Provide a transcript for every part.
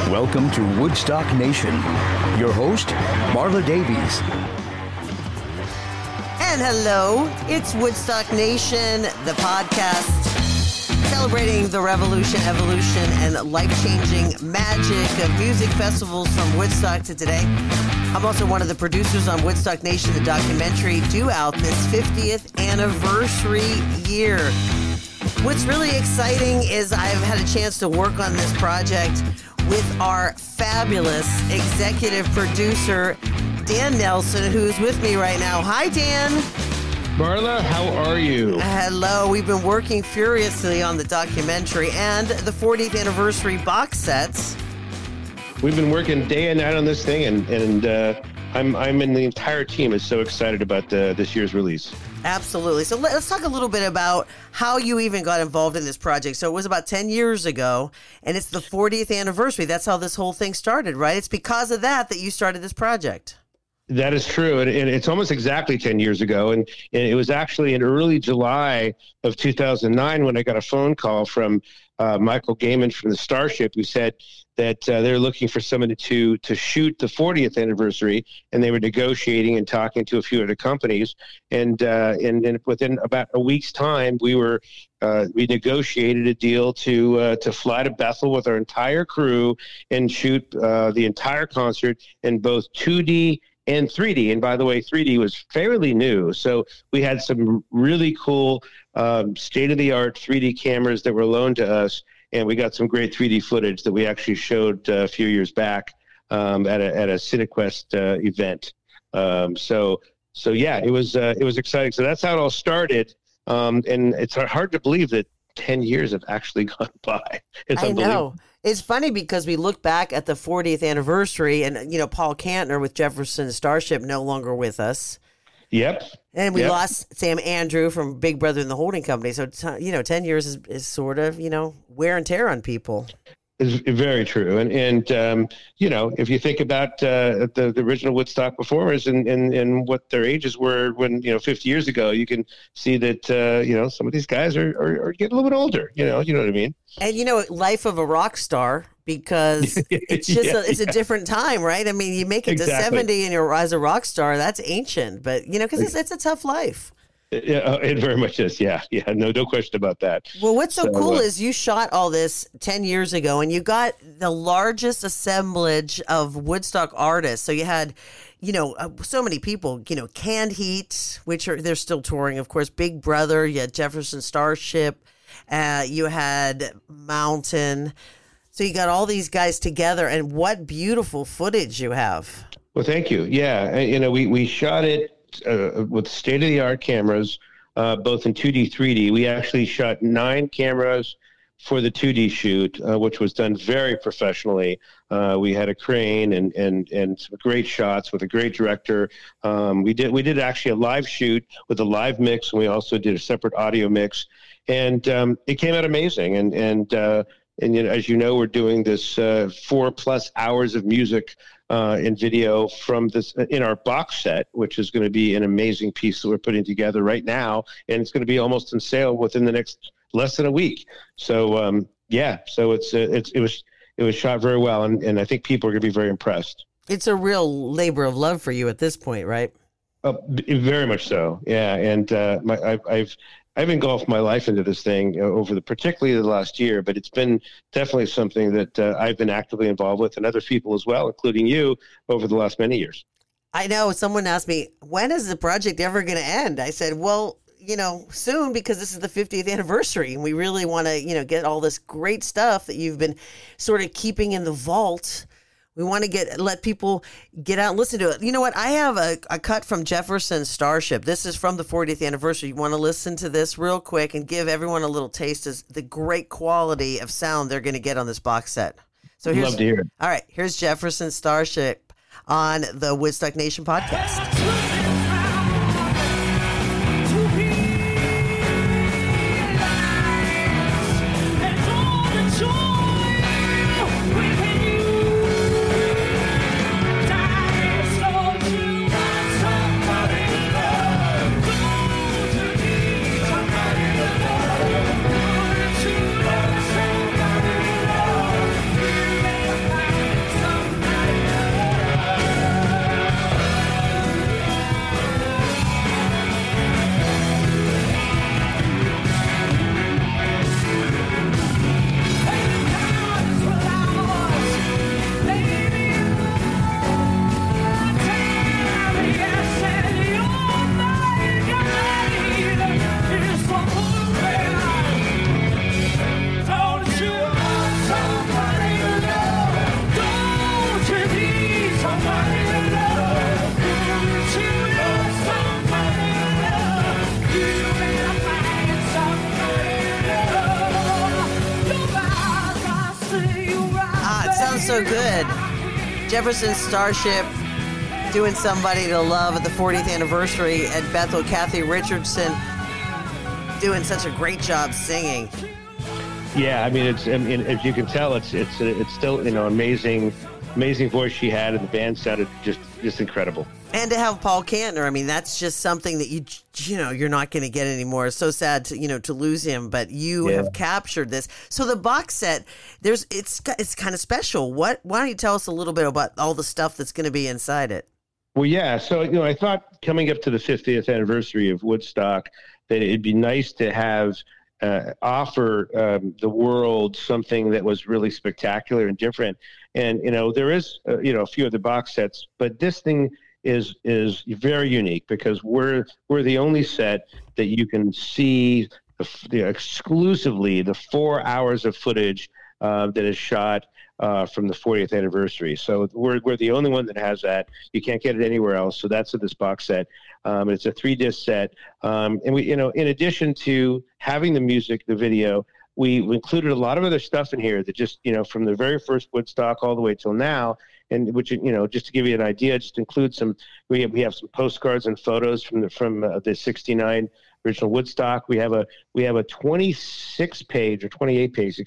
Welcome to Woodstock Nation. Your host, Marla Davies. And hello, it's Woodstock Nation, the podcast celebrating the revolution, evolution, and life-changing magic of music festivals from Woodstock to today. I'm also one of the producers on Woodstock Nation, the documentary due out this 50th anniversary year. What's really exciting is I've had a chance to work on this project with our fabulous executive producer, Dan Nelson, who's with me right now. Hi, Dan. Marla, how are you? Hello. We've been working furiously on the documentary and the 40th anniversary box sets. We've been working day and night on this thing, and I'm in the entire team is so excited about this year's release. Absolutely. So let's talk a little bit about how you even got involved in this project. So it was about 10 years ago, and it's the 40th anniversary. That's how this whole thing started, right? It's because of that you started this project. That is true, and it's almost exactly 10 years ago, and it was actually in early July of 2009 when I got a phone call from Michael Gaiman from the Starship, who said that they're looking for someone to shoot the 40th anniversary, and they were negotiating and talking to a few other companies, and within about a week's time, we negotiated a deal to fly to Bethel with our entire crew and shoot the entire concert in both 2D and 3D. And by the way, 3D was fairly new. So we had some really cool state-of-the-art 3D cameras that were loaned to us. And we got some great 3D footage that we actually showed a few years back at a CineQuest event. So yeah, it was exciting. So that's how it all started. And it's hard to believe that 10 years have actually gone by. It's unbelievable. I know. It's funny because we look back at the 40th anniversary and, Paul Kantner with Jefferson Starship no longer with us. Yep. And we lost Sam Andrew from Big Brother and the Holding Company. So, 10 years is sort of, wear and tear on people. It's very true. And if you think about the original Woodstock performers and what their ages were when, 50 years ago, you can see that, some of these guys are getting a little bit older, you know what I mean? And, life of a rock star, because it's just it's a different time, right? I mean, you make it to 70 and you're as a rock star, that's ancient, but, because it's a tough life. Yeah, it very much is. Yeah. No question about that. Well, what's so cool is you shot all this 10 years ago, and you got the largest assemblage of Woodstock artists. So you had, so many people. Canned Heat, they're still touring, of course. Big Brother. You had Jefferson Starship. You had Mountain. So you got all these guys together, and what beautiful footage you have. Well, thank you. Yeah, we shot it with state-of-the-art cameras, both in 2D, 3D. We actually shot 9 cameras for the 2D shoot, which was done very professionally. We had a crane and some great shots with a great director. We did actually a live shoot with a live mix, and we also did a separate audio mix, and it came out amazing. And as you know, we're doing this 4+ hours of music in video from this in our box set, which is going to be an amazing piece that we're putting together right now, and it's going to be almost on sale within the next less than a week. So so it was shot very well, and I think people are going to be very impressed. It's a real labor of love for you at this point, right? Very much so. Yeah, and I've engulfed my life into this thing particularly the last year, but it's been definitely something that I've been actively involved with, and other people as well, including you, over the last many years. I know. Someone asked me, when is the project ever going to end? I said, well, soon, because this is the 50th anniversary, and we really want to, get all this great stuff that you've been sort of keeping in the vault. We want to let people get out and listen to it. You know what? I have a cut from Jefferson Starship. This is from the 40th anniversary. You want to listen to this real quick and give everyone a little taste of the great quality of sound they're going to get on this box set. So love to hear it. All right, here's Jefferson Starship on the Woodstock Nation podcast. Sounds so good. Jefferson Starship doing Somebody to Love at the 40th anniversary at Bethel. Kathy Richardson doing such a great job singing. Yeah, I mean, as you can tell, it's still, amazing voice she had, and the band sounded just incredible. And to have Paul Kantner, I mean, that's just something that you're not going to get anymore. It's so sad to lose him, but you have captured this. So the box set, it's kind of special. Why don't you tell us a little bit about all the stuff that's going to be inside it? Well, yeah. So I thought coming up to the 50th anniversary of Woodstock that it'd be nice to have offer the world something that was really spectacular and different. And there is a few of the box sets, but this thing is very unique because we're the only set that you can see exclusively the 4 hours of footage that is shot from the 40th anniversary. So we're the only one that has that. You can't get it anywhere else. So that's this box set. It's a 3-disc set. And we, in addition to having the music, the video, we included a lot of other stuff in here that just, from the very first Woodstock all the way till now, and which, just to give you an idea, just include we have some postcards and photos from the 69 original Woodstock. We have a 26-page or 28-page,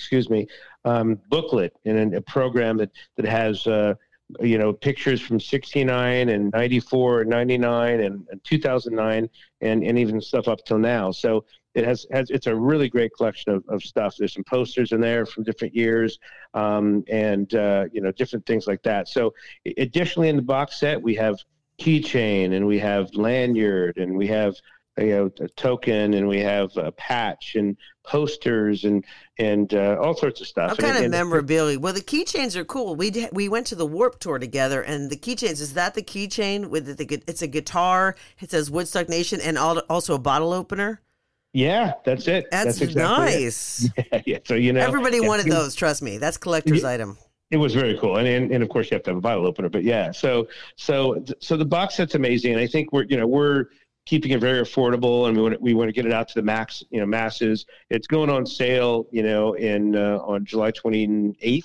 booklet in a program that has pictures from 69 and 94 and 99 and 2009 and even stuff up till now. So it's a really great collection of stuff. There's some posters in there from different years, and different things like that. So additionally in the box set, we have keychain and we have lanyard and we have a token and we have a patch and posters and all sorts of stuff. What kind of memorabilia? Well, the keychains are cool. We went to the Warped Tour together, and the keychains, is that the keychain with it's a guitar? It says Woodstock Nation and also a bottle opener. Yeah, that's it. That's exactly nice. It. Yeah. So everybody wanted those. Trust me, that's collector's item. It was very cool, and of course you have to have a bottle opener. But yeah, so the box set's amazing, and I think we're keeping it very affordable, and we want to get it out to the masses. It's going on sale, on July 28th,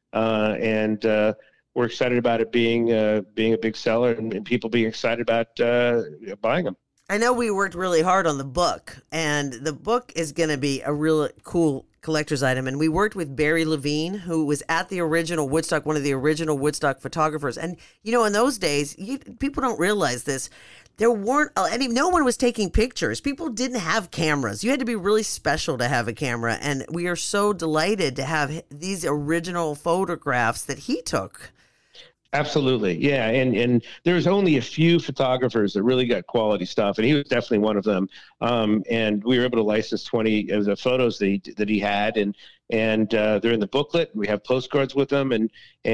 and we're excited about it being a big seller and people being excited about buying them. I know we worked really hard on the book, and the book is going to be a really cool collector's item. And we worked with Barry Levine, who was at the original Woodstock, one of the original Woodstock photographers. And, in those days, people don't realize this. There weren't no one was taking pictures. People didn't have cameras. You had to be really special to have a camera. And we are so delighted to have these original photographs that he took. Absolutely. Yeah. And there's only a few photographers that really got quality stuff. And he was definitely one of them. And we were able to license 20 of the photos that he had. And they're in the booklet. We have postcards with them. And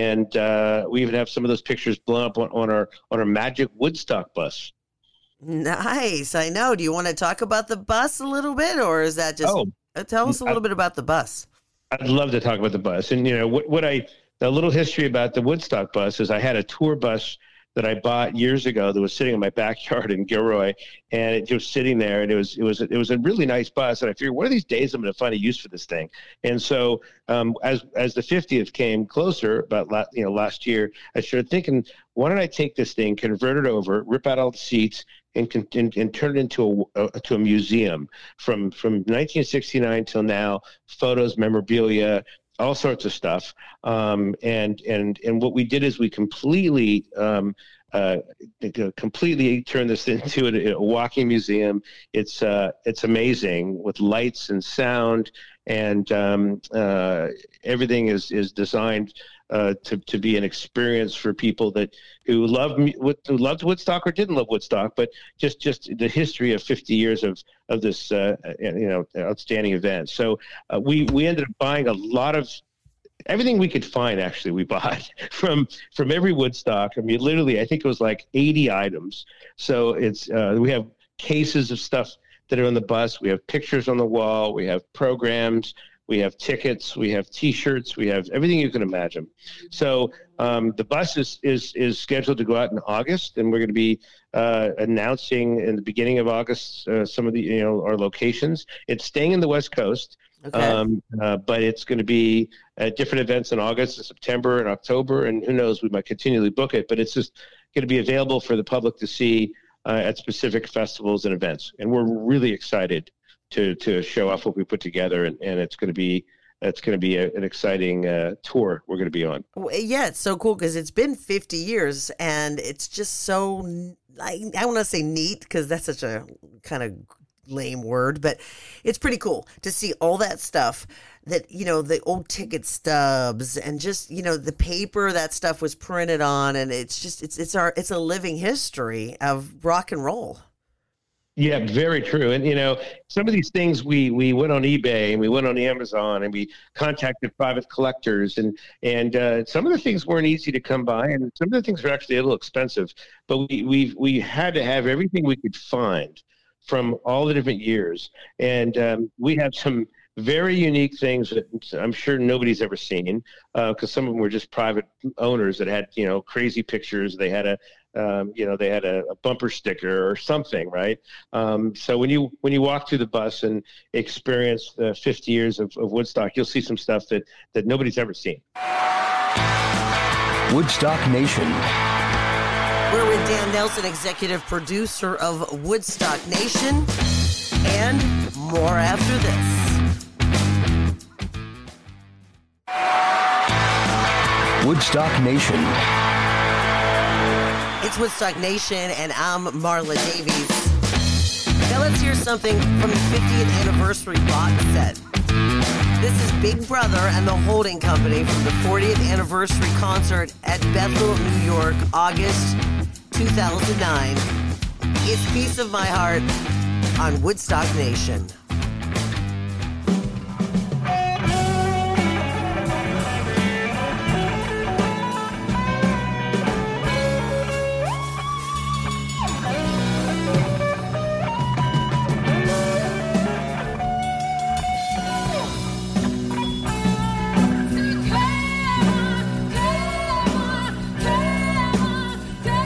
we even have some of those pictures blown up on our Magic Woodstock bus. Nice. I know. Do you want to talk about the bus a little bit, or is that just tell us a little bit about the bus? I'd love to talk about the bus. And, a little history about the Woodstock bus is I had a tour bus that I bought years ago that was sitting in my backyard in Gilroy, and it was sitting there, and it was a really nice bus. And I figured, one of these days I'm going to find a use for this thing. And so as the 50th came closer, about last year, I started thinking, why don't I take this thing, convert it over, rip out all the seats, and turn it into a museum from 1969 till now, photos, memorabilia, all sorts of stuff. And what we did is we completely turned this into a walking museum. It's amazing with lights and sound, and everything is designed to be an experience for people who loved Woodstock or didn't love Woodstock, but just the history of 50 years of this outstanding event. So we ended up buying a lot of everything we could find. Actually, we bought from every Woodstock. I mean, literally, I think it was like 80 items. So it's we have cases of stuff that are on the bus. We have pictures on the wall. We have programs. We have tickets, we have T-shirts, we have everything you can imagine. So the bus is scheduled to go out in August, and we're going to be announcing in the beginning of August some of the our locations. It's staying in the West Coast, But it's going to be at different events in August and September and October, and who knows, we might continually book it, but it's just going to be available for the public to see at specific festivals and events. And we're really excited to show off what we put together, and it's going to be an exciting tour we're going to be on. Yeah, it's so cool because it's been 50 years, and it's just so, I want to say neat because that's such a kind of lame word, but it's pretty cool to see all that stuff that, the old ticket stubs and just, the paper that stuff was printed on. And it's just, it's a living history of rock and roll. Yeah, very true. And, some of these things we went on eBay and we went on Amazon and we contacted private collectors and some of the things weren't easy to come by and some of the things were actually a little expensive, but we had to have everything we could find from all the different years. And we have some very unique things that I'm sure nobody's ever seen because some of them were just private owners that had, crazy pictures. They had they had a bumper sticker or something, right? So when you walk through the bus and experience the 50 years of Woodstock, you'll see some stuff that nobody's ever seen. Woodstock Nation. We're with Dan Nelson, executive producer of Woodstock Nation, and more after this. Woodstock Nation. It's Woodstock Nation, and I'm Marla Davies. Now let's hear something from the 50th anniversary box set. This is Big Brother and the Holding Company from the 40th anniversary concert at Bethel, New York, August 2009. It's Piece of My Heart on Woodstock Nation.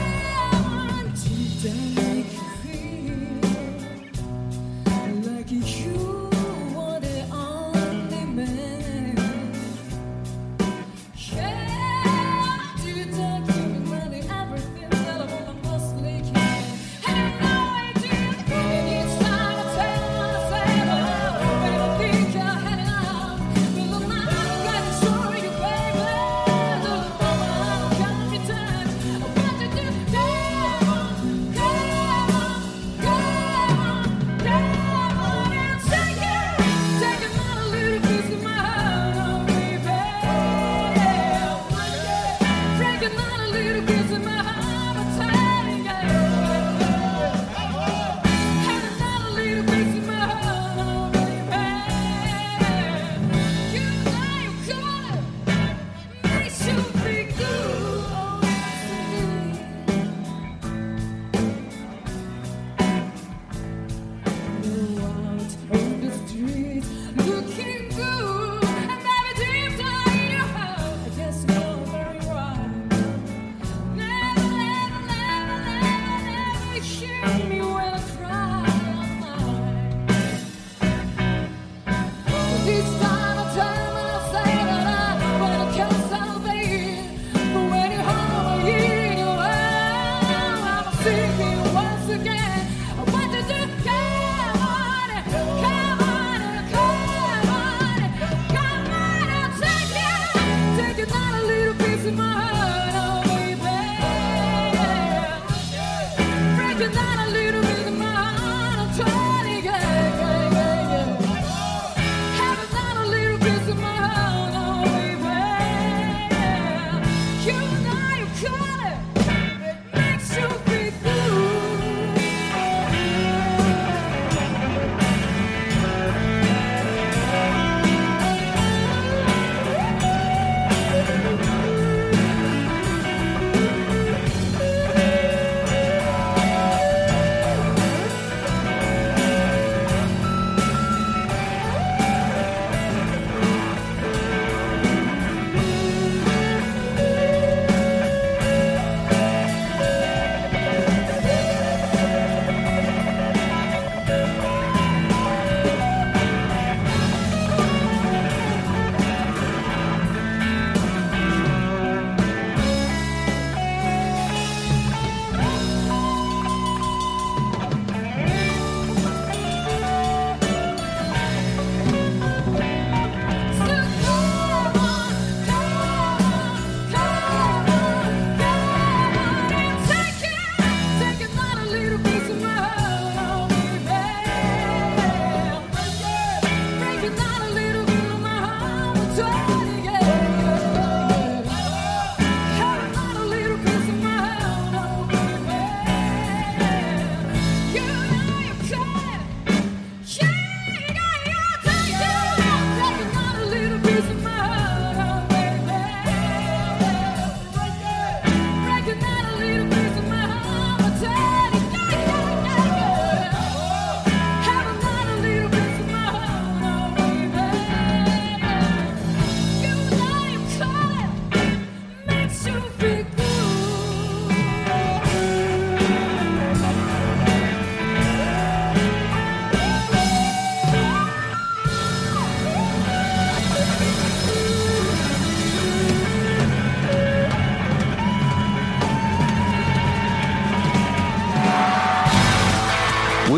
Like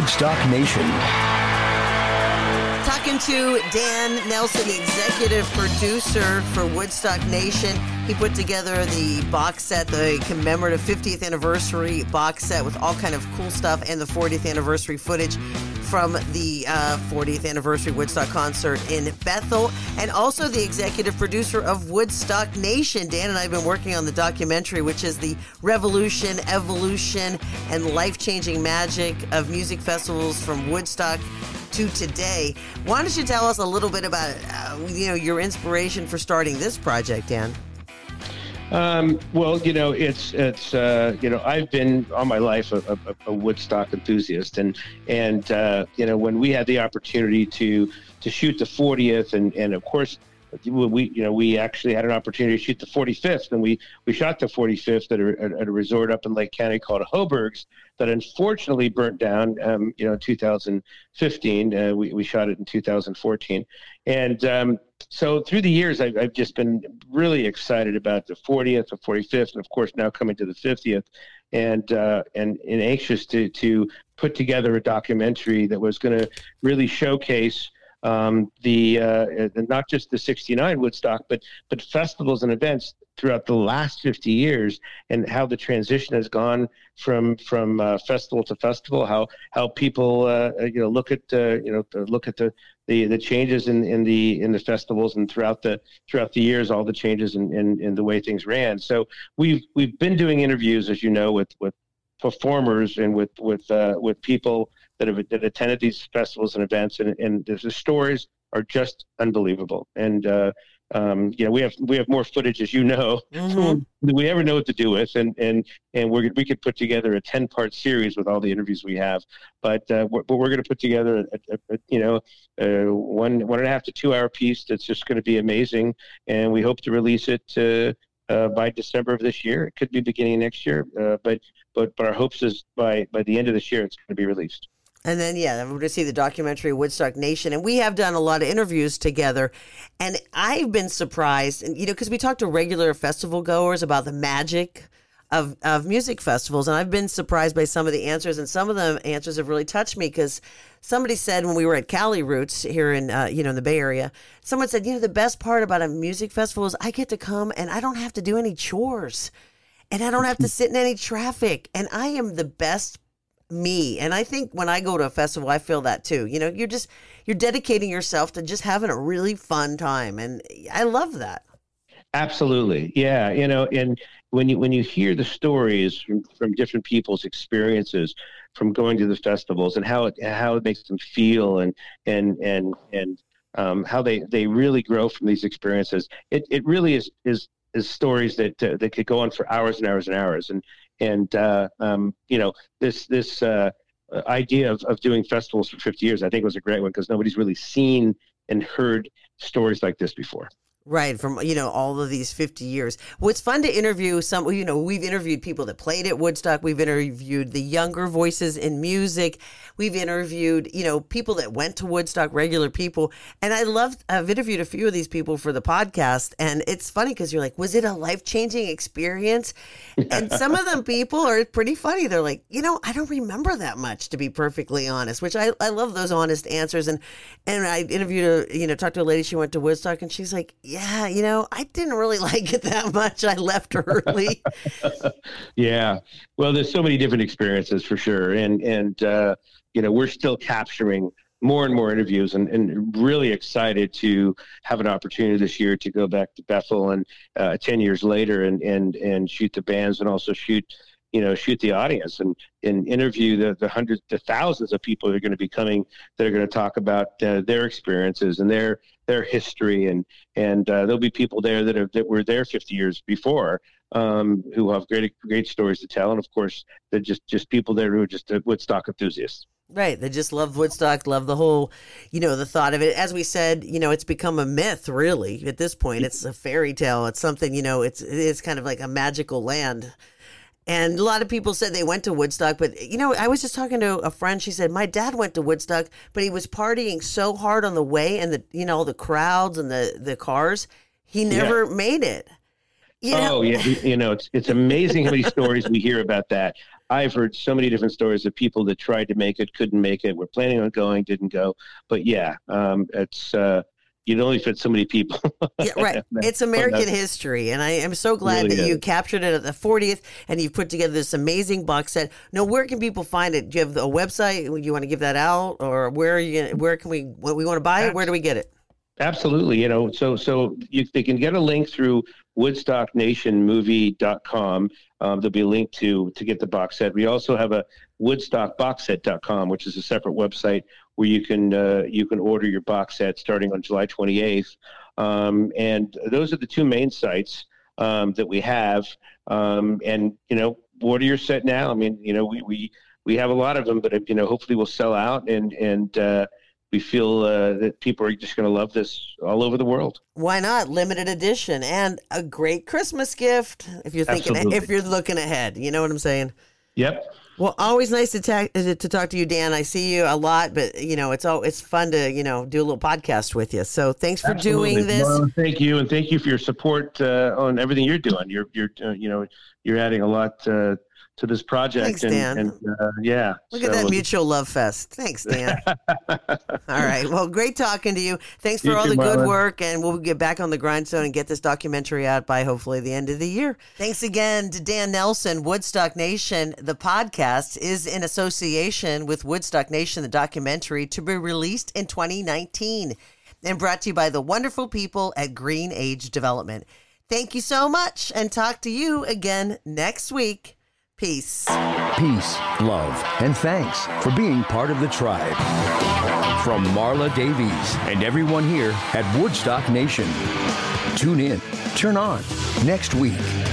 Woodstock Nation. Talking to Dan Nelson, the executive producer for Woodstock Nation. He put together the box set, the commemorative 50th anniversary box set with all kind of cool stuff and the 40th anniversary footage from the 40th anniversary Woodstock concert in Bethel, and also the executive producer of Woodstock Nation. Dan and I have been working on the documentary, which is the revolution, evolution, and life-changing magic of music festivals from Woodstock to today. Why don't you tell us a little bit about your inspiration for starting this project, Dan? Well, it's I've been all my life a Woodstock enthusiast, and when we had the opportunity to shoot the 40th, and of course we actually had an opportunity to shoot the 45th, and we shot the 45th at a resort up in Lake County called Hoburgs that unfortunately burnt down in 2015. We shot it in 2014, and so through the years I've just been really excited about the 40th, the 45th, and of course now coming to the 50th, and anxious to put together a documentary that was going to really showcase the not just the 69 Woodstock, but festivals and events throughout the last 50 years, and how the transition has gone from festival to festival, how people look at the changes in the festivals, and throughout the years, all the changes in the way things ran. So we've been doing interviews, as you know, with performers and with people that attended these festivals and events, and the stories are just unbelievable. And we have more footage, as you know, than we ever know what to do with, and we could put together a 10-part series with all the interviews we have. But we're going to put together a 1.5 to 2 hour piece that's just going to be amazing, and we hope to release it by December of this year. It could be beginning of next year, but our hopes is by the end of this year it's going to be released. And then, we're going to see the documentary Woodstock Nation. And we have done a lot of interviews together. And I've been surprised, because we talk to regular festival goers about the magic of music festivals. And I've been surprised by some of the answers. And some of the answers have really touched me, because somebody said when we were at Cali Roots here in, in the Bay Area, someone said, the best part about a music festival is I get to come and I don't have to do any chores. And I don't have to sit in any traffic. And I am the best me. And I think when I go to a festival, I feel that too. You're dedicating yourself to just having a really fun time. And I love that. Absolutely. Yeah. And when you hear the stories from different people's experiences from going to the festivals, and how it makes them feel, and how they really grow from these experiences, it really is stories that could go on for hours and hours and hours. And this idea of doing festivals for 50 years, I think, was a great one, because nobody's really seen and heard stories like this before. Right, from, all of these 50 years. Well, it's fun to interview some, we've interviewed people that played at Woodstock. We've interviewed the younger voices in music. We've interviewed, people that went to Woodstock, regular people. And I've interviewed a few of these people for the podcast. And it's funny because you're like, was it a life-changing experience? And some of them people are pretty funny. They're like, I don't remember that much, to be perfectly honest, which I love those honest answers. And I interviewed talked to a lady, she went to Woodstock, and she's like, I didn't really like it that much. I left early. Yeah. Well, there's so many different experiences for sure. And we're still capturing more and more interviews, and really excited to have an opportunity this year to go back to Bethel, and 10 years later, and shoot the bands, and also shoot the audience, and interview the hundreds to thousands of people that are going to be coming, that are going to talk about their experiences and their history, and there'll be people there that were there 50 years before, who have great stories to tell, and of course they're just people there who are just Woodstock enthusiasts. Right. They just love Woodstock, love the whole, the thought of it. As we said, it's become a myth, really, at this point. It's a fairy tale. It's something, it's kind of like a magical land. And a lot of people said they went to Woodstock, but, I was just talking to a friend. She said, my dad went to Woodstock, but he was partying so hard on the way, and all the crowds and the cars, he never made it. It's amazing how many stories we hear about that. I've heard so many different stories of people that tried to make it, couldn't make it, were planning on going, didn't go. But it's you'd only fit so many people. Yeah, right. It's American history, and I am so glad really that you captured it at the 40th, and you've put together this amazing box set. Now, where can people find it? Do you have a website? You want to give that out, or where can we want to buy it? Where do we get it? Absolutely. They can get a link through WoodstockNationMovie.com. There'll be a link to get the box set. We also have a WoodstockBoxset.com, which is a separate website where you can order your box set starting on July 28th. And those are the two main sites that we have. Order your set now. I mean, we have a lot of them, but hopefully we'll sell out and we feel that people are just going to love this all over the world. Why not? Limited edition and a great Christmas gift if you're thinking, if you're looking ahead. You know what I'm saying? Yep. Well, always nice to talk to you, Dan. I see you a lot, but it's fun to do a little podcast with you. So thanks for doing this. Well, thank you, and thank you for your support on everything you're doing. You're adding a lot to this project. Thanks, Dan. Look at that mutual love fest. Thanks, Dan. All right. Well, great talking to you. Thanks for all the good work, and we'll get back on the grindstone and get this documentary out by hopefully the end of the year. Thanks again to Dan Nelson. Woodstock Nation, the podcast, is in association with Woodstock Nation, the documentary, to be released in 2019 and brought to you by the wonderful people at Green Age Development. Thank you so much, and talk to you again next week. Peace. Peace, love, and thanks for being part of the tribe. From Marla Davies and everyone here at Woodstock Nation. Tune in, turn on, next week.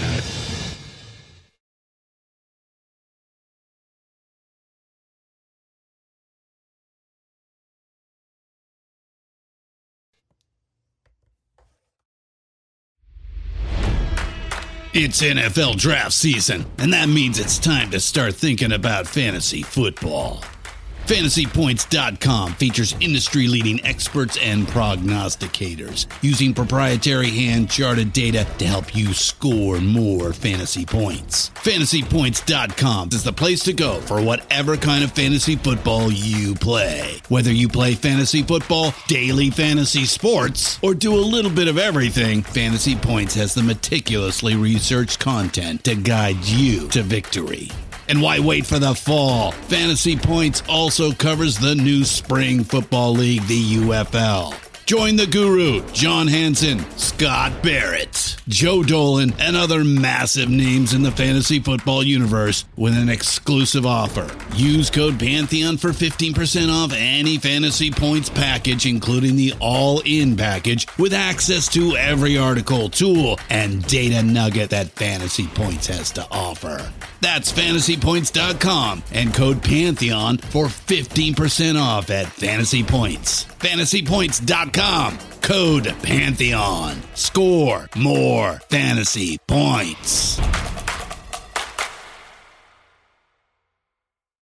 It's NFL draft season, and that means it's time to start thinking about fantasy football. FantasyPoints.com features industry-leading experts and prognosticators using proprietary hand-charted data to help you score more fantasy points. FantasyPoints.com is the place to go for whatever kind of fantasy football you play. Whether you play fantasy football, daily fantasy sports, or do a little bit of everything, Fantasy Points has the meticulously researched content to guide you to victory. And why wait for the fall? Fantasy Points also covers the new spring football league, the UFL. Join the guru, John Hansen, Scott Barrett, Joe Dolan, and other massive names in the fantasy football universe with an exclusive offer. Use code Pantheon for 15% off any Fantasy Points package, including the all-in package, with access to every article, tool, and data nugget that Fantasy Points has to offer. That's FantasyPoints.com and code Pantheon for 15% off at Fantasy Points. FantasyPoints.com, code Pantheon. Score more fantasy points.